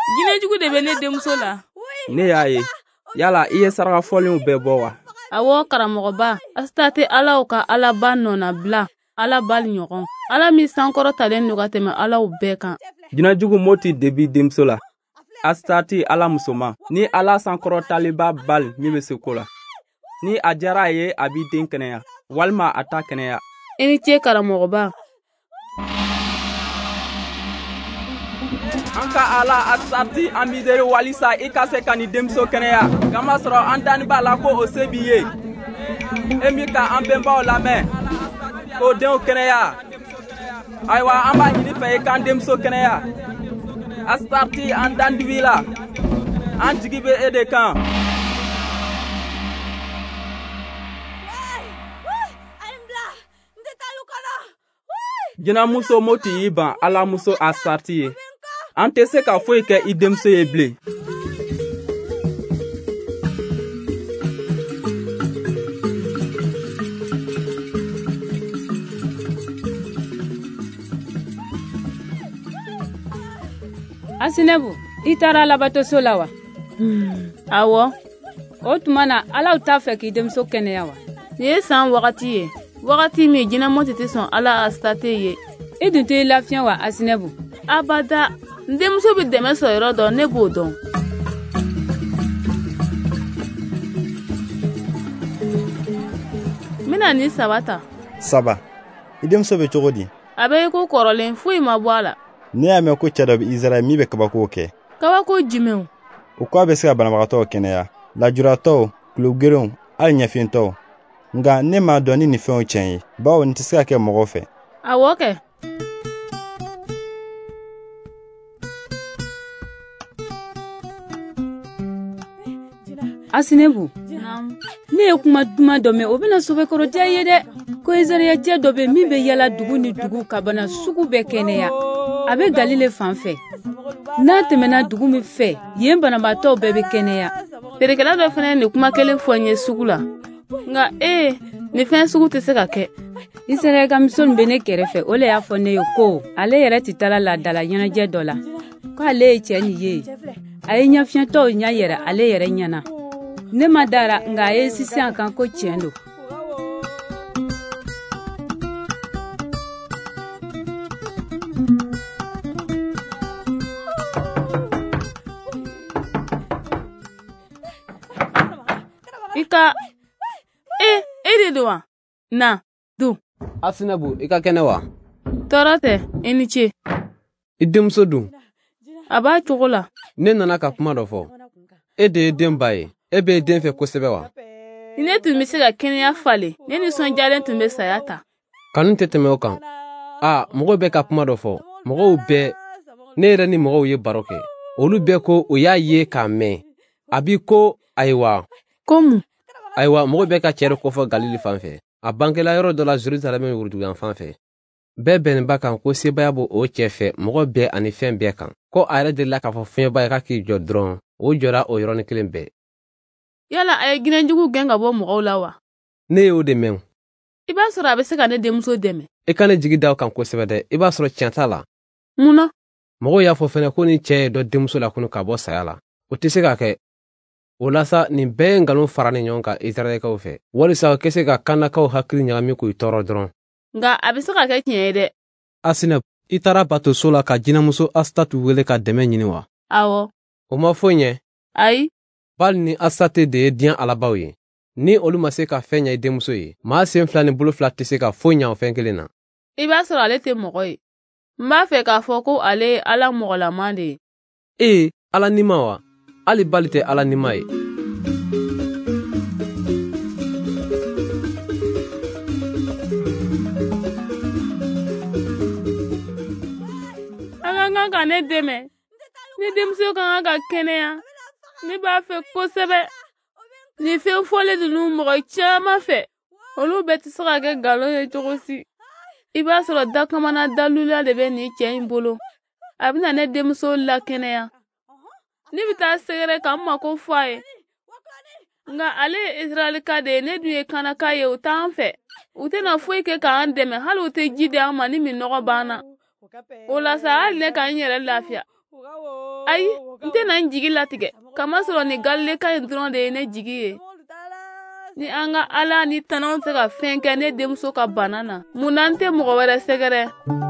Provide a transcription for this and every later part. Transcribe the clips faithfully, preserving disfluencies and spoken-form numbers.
Jinɛjugu de bɛ ne denmuso la. Ne y'a ye. Yala i ye saraka fɔlenw bɛɛ bɔ wa? Awɔ karamɔgɔba, Asita tɛ Alaw ka Alaba nɔna bila Ala bali ɲɔgɔn. Ala min sankɔrɔ talen don ka tɛmɛ Alaw bɛɛ kan. Jinɛjugu Moti de b'i denmuso la. Asita tɛ Ala musoman. Ni Ala sankɔrɔ taliba bali min bɛ se ko la. Ni a diyara a ye a b'i den kɛnɛya walima a ta kɛnɛya. I ni ce karamɔgɔba. An ka Ala Asitati an b'i deli walisa i ka se ka nin denmuso kɛnɛya. Kamasɔrɔ an dani b'a la ko o se b'i ye. E min ka an bɛnbaw lamɛn k'o denw kɛnɛya. Ayiwa an b'a ɲini fɛ i k'an denmuso kɛnɛya. Asitati an dan dibi la. An jigi bɛ e de kan. Jinɛmuso Moti y'i ban Ala muso Asitati ye. An tɛ se ka foyi kɛ i denmuso ye bilen. Asinebu, i taara labato la wa? Hmm. Awɔ. O tuma na Alaw t'a fɛ k'i denmuso kɛnɛya wa? Nin ye san wagati ye. Wagati min jinɛ Moti tɛ sɔn Ala Asitati ye. I dun t'i lafiya wa Asinebu? Abada. N denmuso bɛ dɛmɛ sɔrɔ yɔrɔ dɔn ne b'o dɔn. N bɛna nin saba ta. Saba. I denmuso bɛ cogo di? A bɛ i ko kɔrɔlen foyi ma bɔ a la. Ne y'a mɛn ko cɛ dɔ bɛ Izarayɛli min bɛ kabako kɛ. Kabako jumɛnw? O ko a bɛ se ka banabagatɔw kɛnɛya, lajuratɔw, tulogerenw, hali ɲɛfintɔw. Nka ne m'a dɔn ni nin fɛnw tiɲɛ ye, bawo nin tɛ se ka kɛ mɔgɔ fɛ. Awɔ kɛ. Asinebu, ne ye kuma duman dɔ mɛn o bɛna sobekɔrɔ diya ye dɛ. Ko Izarayɛli cɛ dɔ bɛ min bɛ yala dugu ni dugu ka bana sugu bɛɛ kɛnɛya. A bɛ Galile fan fɛ. N'a tɛmɛna dugu min fɛ, yen banabaatɔw bɛɛ bɛ kɛnɛya. Feerekɛla dɔ fana ye nin kuma kelen fɔ n ye sugu la. Nka ee, nin fɛn sugu tɛ se ka kɛ. Izarayɛli ka muso min bɛ ne kɛrɛfɛ, o le y'a fɔ ne ye ko ale yɛrɛ tɛ taala laadala ɲɛnajɛ dɔ la. Ko ale ye cɛ nin ye. A ye ɲɛfiyɛntɔw ɲɛ yɛrɛ ale yɛrɛ ɲɛna. Ne ma dara nka a ye sisan kan ko tiɲɛ don. I ka e e de don wa? Na dun. Asinebu, i ka kɛnɛ wa? Tɔɔrɔ tɛ, i ni ce. I denmuso dun? A b'a cogo la. Ne nana ka kuma dɔ fɔ. E de ye den ba ye. E bɛ den fɛ kosɛbɛ wa? Ni ne tun bɛ se ka kɛnɛya falen, ne nisɔndiyalen tun bɛ saya ta. Kanu tɛ tɛmɛ o kan. A, mɔgɔw bɛ ka kuma dɔ fɔ. Mɔgɔw bɛɛ, ne yɛrɛ ni mɔgɔw ye baro kɛ. Olu bɛɛ ko o y'a ye k'a mɛn. A b'i ko ayiwa. Ko mun? Ayiwa, mɔgɔw bɛ ka cɛ dɔ kɔfɛ Galili fan fɛ. A bangela yɔrɔ dɔ la Jerusalem wurudugan fan fɛ. Bɛɛ bɛnba kan ko sebaya b'o o cɛ fɛ mɔgɔ bɛɛ ani fɛn bɛɛ kan. Ko a yɛrɛ delila k'a fɔ fiɲɛba ye k'a k'i jɔ dɔrɔn, o jɔra o yɔrɔnin kelen bɛɛ. Yala a ye jinɛjugu gɛn ka bɔ mɔgɔw la wa? Ne y'o de mɛn. I b'a sɔrɔ a bɛ se ka ne denmuso dɛmɛ. I ka ne jigi da o kan kosɛbɛ dɛ. I b'a sɔrɔ tiɲɛ t'a la. Mun na? Mɔgɔw y'a fɔ fɛnɛ ko ni cɛ ye dɔ denmuso la kunu ka bɔ saya la. O tɛ se ka kɛ. O la sa nin bɛɛ ye nkalon fara ni ɲɔgɔn kan Izarayɛlikaw fɛ. Walisa o kɛ se ka kannakaw hakili ɲagami k'u tɔɔrɔ dɔrɔn. Nka a bɛ se ka kɛ tiɲɛ ye dɛ. Asinebu, i taara batoso la ka jinɛmuso Asitatu wele ka dɛmɛ ɲini wa? Awɔ. O ma foyi ɲɛ. Ayi. Bali ni Asitati de ye diɲɛ alabaw ye. Ni olu ma se ka fɛn ɲɛ i denmuso ye, maa sen fila ni bolo fila tɛ se ka foyi ɲɛ o fɛn kelen na. I b'a sɔrɔ ale tɛ mɔgɔ ye. N b'a fɛ k'a fɔ ko ale ye Ala mɔgɔlaman de ye. Ee, Ala nima wa? Hali bali tɛ Ala nima ye. An ka kan ka ne dɛmɛ. Ne denmuso kan ka kɛnɛya. Ne b'a fɛ kosɛbɛ. Ni fɛn fɔlen ninnu mɔgɔ caman fɛ. Olu bɛɛ tɛ se ka kɛ nkalon ye cogo si. I b'a sɔrɔ dakamana dalula de bɛ nin cɛ in bolo. A bɛna ne denmuso lakɛnɛya. Ne bɛ taa sɛgɛrɛ ka n mako fɔ a ye. Nka ale ye Izarayɛlika de ye, ne dun ye Kanaka ye, u t'an fɛ. U tɛna foyi kɛ k'an dɛmɛ, hali u tɛ ji di an ma ni minɔgɔ banna. O la sa hali ne ka n yɛrɛ lafiya. ayi n tɛ na n jigi latigɛ kamasɔrɔ ni galile ka ɲi dɔrɔn de ye ne jigi ye. Ni an ka ala ni tanaw tɛ ka fɛn kɛ ne denmuso ka bana na mun na n tɛ mɔgɔ wɛrɛ sɛgɛrɛ.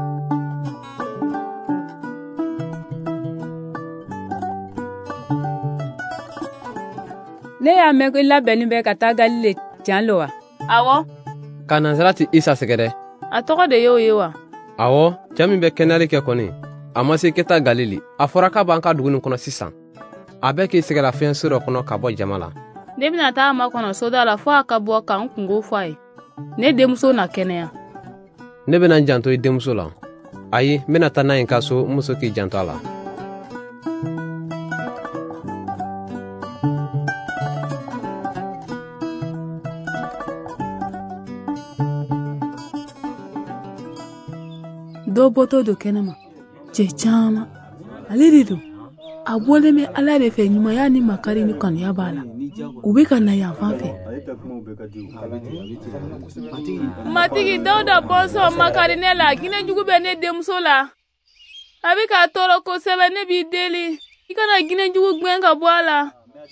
Ne y'a mɛn ko i labɛnnen bɛ ka taa galile tiɲɛ lo wa? Awɔ. Ka nansara ti Isa sɛgɛrɛ. A tɔgɔ de y'o ye wa? Awɔ, cɛ min bɛ kɛnɛyali kɛ kɔni a ma se kɛta Galili. A fɔra k'a b'an ka dugu nin kɔnɔ sisan. A bɛ k'i sɛgɛra fɛn so dɔ kɔnɔ ka bɔ jama la. Ne bɛna taa a makɔnɔ soda la fo a ka bɔ ka n kungo fɔ a ye. Ne denmuso na kɛnɛya. Ne bɛna n janto i denmuso la. Ayi, n bɛna taa n'a ye ka so n muso k'i janto a la. Dɔ bɔtɔ don kɛnɛma cɛ caman ale de don a bɔlen bɛ ala de fɛ ɲumanya ni makari ni kanuya b'a la u bɛ ka na yan fan fɛ. Matigi Dawuda bɔnsɔn makari ne la ginɛjugu bɛ ne denmuso la a bɛ k'a tɔɔrɔ kosɛbɛ ne b'i deli i kana ginɛjugu gɛn ka bɔ a la.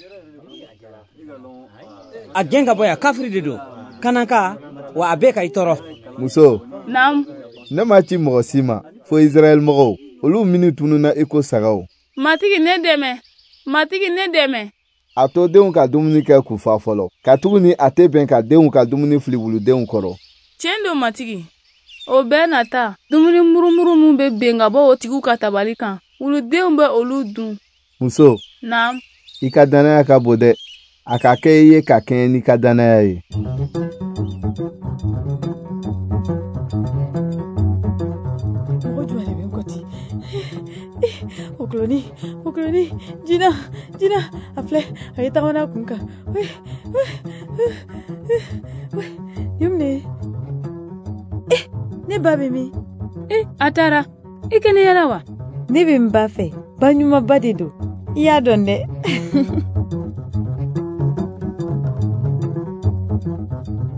A gɛn ka bɔ yan kafiri de don kanaka wa a bɛ ka i tɔɔrɔ. Muso. Naam. Ne ma ci mɔgɔ si ma fo Israël mɔgɔw olu minnu tununa i ko sagaw. Matigi ne dɛmɛ matigi ne dɛmɛ. A to denw ka dumuni kɛ k'u fa fɔlɔ ka tuguni a tɛ bɛn ka denw ka dumuni fili wuludenw kɔrɔ. Tiɲɛ don matigi o bɛɛ nata dumuni murumuru min bɛ ben ka bɔ o tigiw ka tabali kan wuludenw bɛ olu dun. Muso. Naam. I ka danaya ka bon dɛ a ka kɛ i ye ka kɛɲɛ n'i ka danaya ye. Okloni, Okloni, Gina, Gina, a filɛ a ye taga n'a kun kan. Yumne. Eh, ne ba bɛ min? Eh, a taara. I kɛnɛyara wa? Ne bɛ n ba fɛ. Ba ɲumanba de don. I y'a dɔn dɛ.